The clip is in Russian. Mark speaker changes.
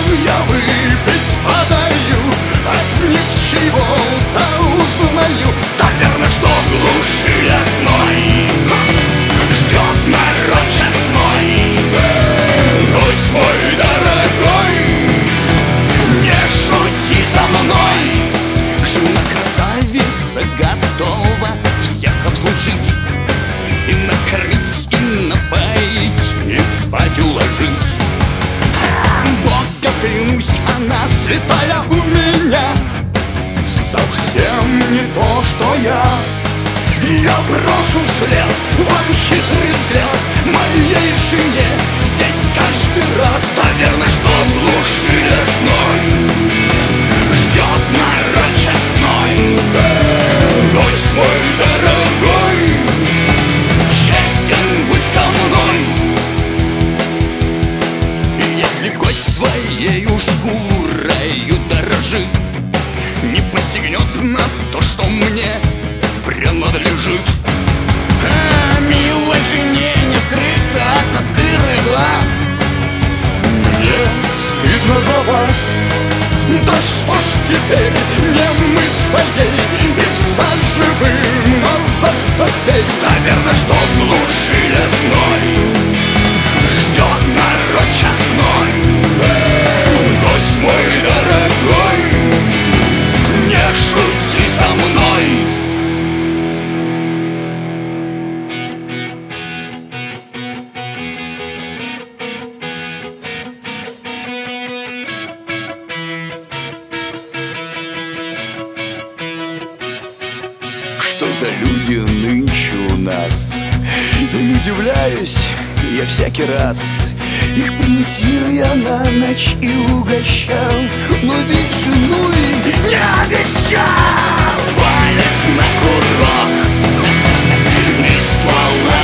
Speaker 1: я выпить подаю, от них чего-то узнаю. Наверно, что в глуши лесной ждет народ честной. Гость мой дорогой, не шути со мной. Жена красавица готова всех обслужить, и накормить, и напоить, и спать уложить. Бога клянусь, она святая у меня, совсем не то, что я. Я брошу вслед вам хитрый взгляд моей жене. Здесь каждый рад, наверно, что в глуши лесной ждет народ честной. Гость мой дорогой, честен будь со мной. И если гость своею шкурою дорожит, не посягнет на то, что мне принадлежит. Милой жене не скрыться от настырных глаз. Мне стыдно за вас. Да что ж теперь не мыться ей и в сад живым назад сей. Наверно, что в глуши лесной ждет народ честной. Гость мой дорогой, не шути со мной. Что за люди нынче у нас? Не удивляюсь я всякий раз. Их приносил я на ночь и угощал, но ведь жену и не обещал. Палец на курок, и ствола